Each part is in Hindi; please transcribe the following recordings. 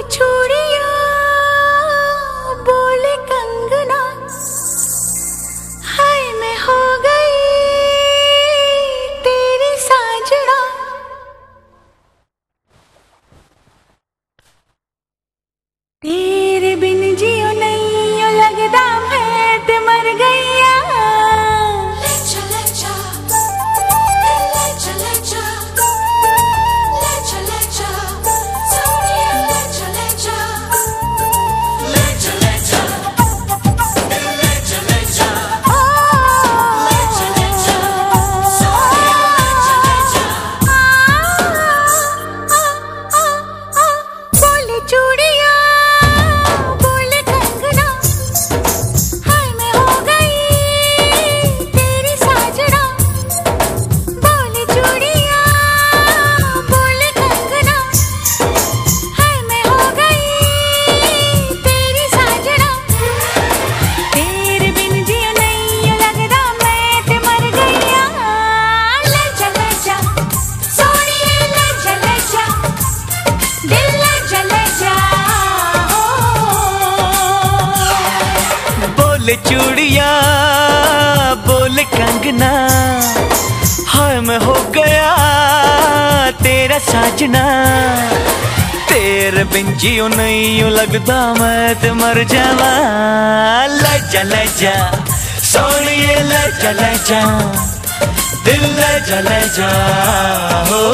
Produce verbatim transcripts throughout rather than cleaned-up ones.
चूड़िया बोले कंगना, हाय मैं हो गई तेरी साजना। तेरे बिन जियो नहीं लगदा मैं ते मर गईया। बोले चूड़िया बोले कंगना, हाय मैं हो गया तेरा साजना। तेरे बिन जियो नहीं यूं लगदा मैं ते मर जावा। ले जा ले जा सोनिए ले जा ले जा, दिल ले जा ले जा हो।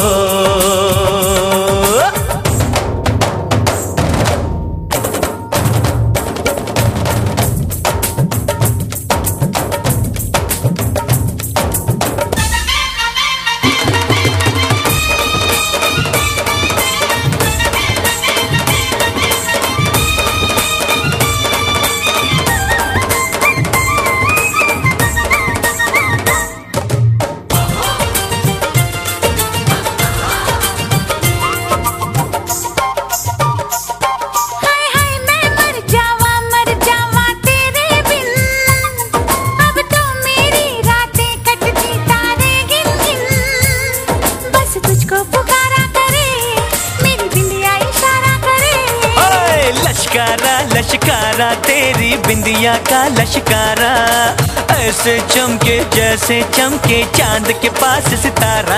लश्कारा लश्कारा तेरी बिंदिया का लश्कारा, ऐसे चमके जैसे चमके चांद के पास सितारा।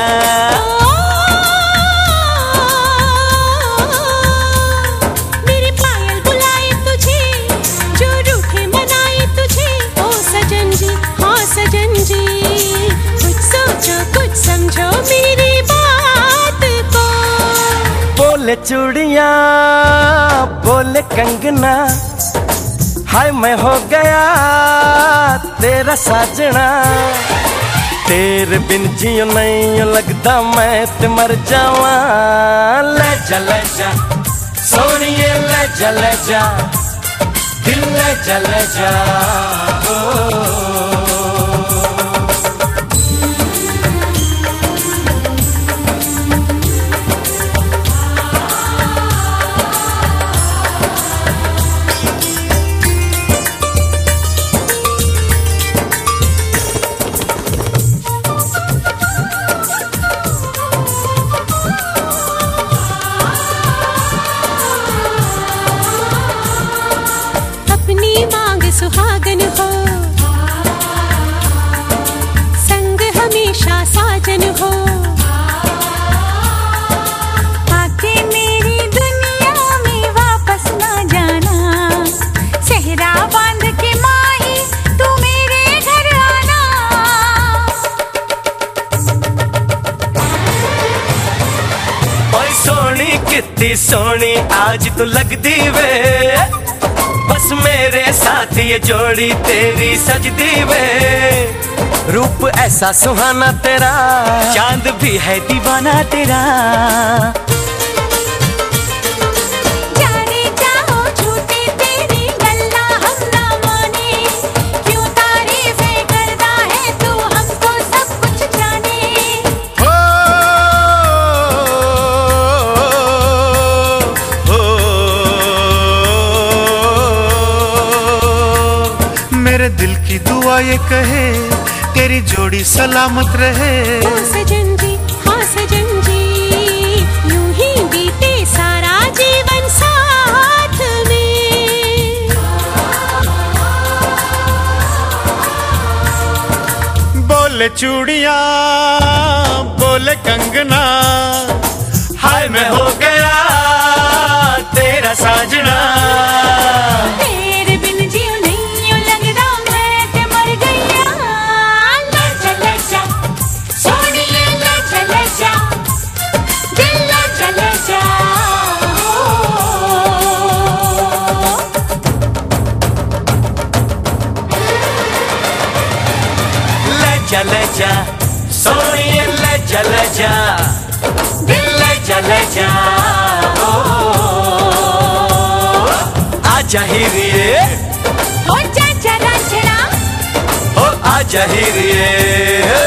मेरी पायल बुलाए तुझे, जो रूठे मनाए तुझे। ओ सजन जी हाँ सजन जी, कुछ सोचो कुछ समझो मेरी बात को। बोले चूड़िया बोले कंगना, हाय मैं हो गया तेरा साजना। तेरे बिन जियो नहीं लगदा मैं ते मर जावा। ले जा ले जा सोनिए ले जा ले जा, दिल ले जा ले जा ओ। सुहागन हो संग हमेशा साजन हो, आके मेरी दुनिया में वापस ना जाना। सेहरा बांध के माही तू मेरे घर आना। ओए सोनी कितनी सोनी आज तू लगदी वे, बस मेरे साथ ये जोड़ी तेरी सजदी वे। रूप ऐसा सुहाना तेरा, चांद भी है दीवाना तेरा। जाने जाओ झूठी तेरी गल्ला हम ना माने, क्यों तारीफें करता है तू हमको सब कुछ जाने। हो, हो, मेरे दिल की दुआ ये कहे तेरी जोड़ी सलामत रहे। ओ सजन जी हाँ सजन जी, यूं ही बीते सारा जीवन सा। बोले चूड़ियां बोले कंगना, हाय मैं हो गया तेरा साजना। तेरे बिन जियो नहीं यूं लगदा मैं ते मर गईया। लजा लजा सोनिए लजा लजा, दिल लजा लजा। लजा लजा सोनिए लजा लजा, दिल लजा लजा। आजा हीरिए हो जा जरा जरा, ओ आजा हीरिए।